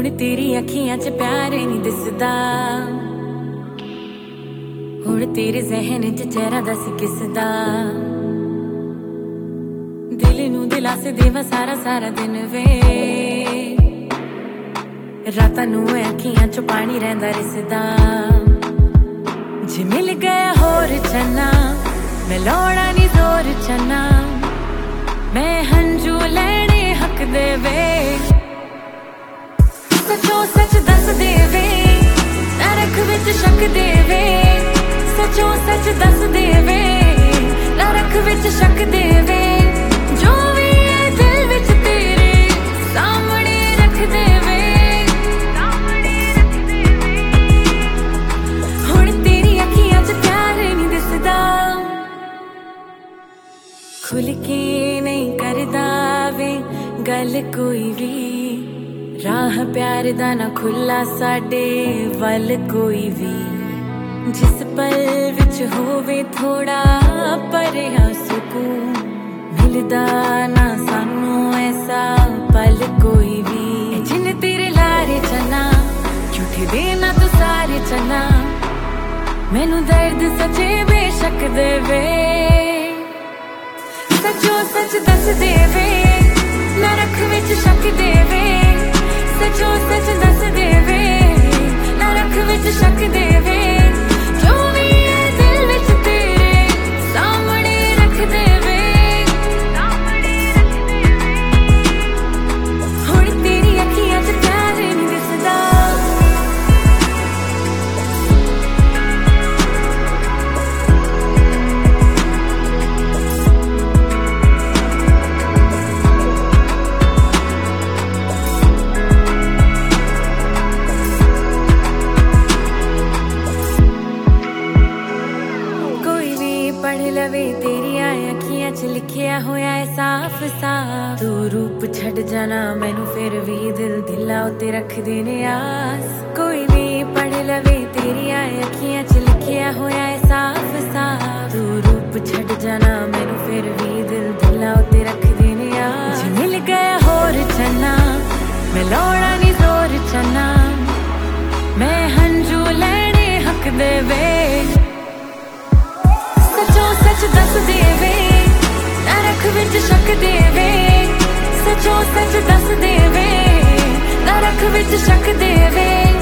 हुण तेरी अखियां च प्यार नहीं दिसदा, हुण तेरे जहन च चेहरा दस किसदा। दिल नू दिलासे देवा सारा सारा दिन वे, रातां नू अखियां चो पानी रहिंदा रिसदा। जे मिल गया होर चन्ना मैं लौड़ा नी जोर चन्ना, मैं हंजू लैणे हक दे वे। सचो सच दस देवे ना रख विच शक देवे, सचो सच दस देवे ना रख विच शक देवे। जो भी है दिल विच तेरे सामने रख देवे, हुण तेरी अखियां च प्यार नहीं दिसदा। खुल के नहीं करदा वे गल कोई भी, राह प्यार दा ना खुला साडे वल कोई भी। जिस पल विच होवे थोड़ा परिया सुकून, मिलदा ना सानू ऐसा पल कोई भी। जिन तेरे लारे चना झूठे देना तू सारे चना, मैनू दर्द सचे बेशक देवे। सचो सच दस देवे ना रख विच शक देवे, सचो सच दस देवे ना रख विच शक देवे। जो भी है दिल विच तेरे सामने रख देवे, हुण तेरी अखियां च प्यार नहीं दिसदा। पढ़ लवे तेरिया अखियां च लिखिया होया है साफ साफ। तू रूप छड़ जाना मैनू फिर भी दिल दिला उत्ते रख देने आस। कोई भी पढ़ लवे तेरिया अखियां च लिखिया होया है साफ साफ। तू रूप छड़ जाना मैनू फिर भी दिल दिला उत्ते रख देने आस। जे मिल गया होर चन्ना मैं लौड़ा नी जोर चन्ना, मैं हंजू लैणे हक देवे। सच दस देवे ना रख विच शक देवे, सचो सच दस देवे ना रख विच शक देवे।